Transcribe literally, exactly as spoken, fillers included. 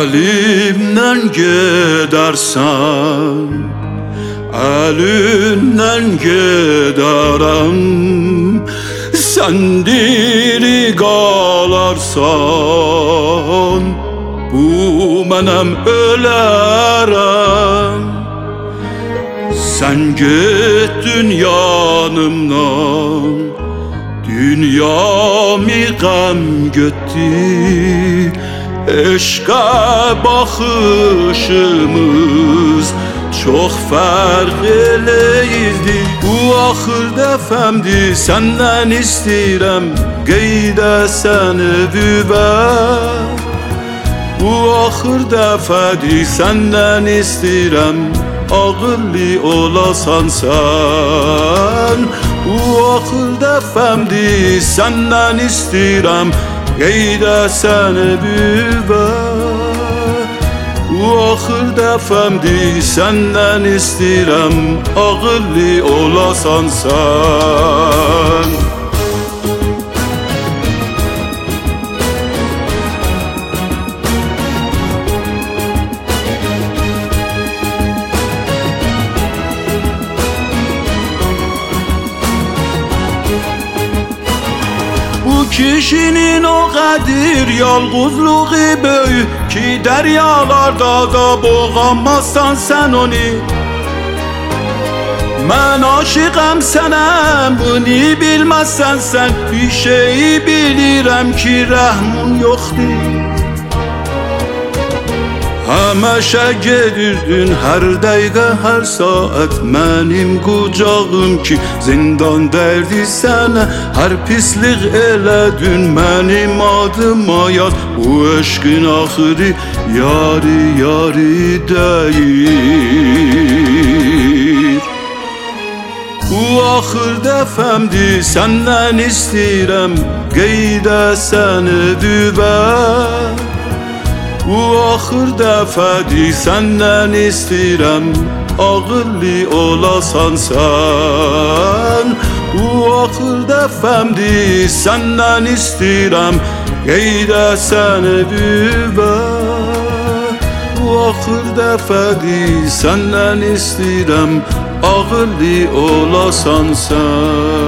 Elimden gidersen, elinden giderim. Sen diri qalarsan, bu mənim ölərəm. Sen gittin yanımdan, dünyamı qəm götdi. Eşqə baxışımız çok farklıydı. Bu axır dəfəmdir, səndən istəyirəm qeydə səni bübər. Bu axır dəfədir, səndən istəyirəm ağıllı olasan sən. Bu axır dəfəmdir, səndən istəyirəm qeydə səni bübər. Bu axır dəfəmdir, səndən istəyirəm ağıllı olasan sən. Bu kişinin o qədir yalğızlığı böyük ki, dəryalarda da boğanmazsan sən onu. Mən aşıqam sənə, bunu bilməzsən sən. Bir şeyi bilirəm ki, rəhmun yoxdur. Həməşə gedirdin hər dəqiqə, hər saat mənim qucağım ki, zindan dərdi sənə. Hər pislik elədin mənim adıma yaz. Bu eşqin axırı yarı yarı deyir. Bu axır dəfəmdir, səndən istəyirəm qeydə səni bübər. Bu axır dəfədir, səndən istəyirəm ağıllı olasan sən. Bu axır dəfəmdir, səndən istəyirəm qeydə səni bübər. Bu axır dəfədir, səndən istəyirəm ağıllı olasan sən.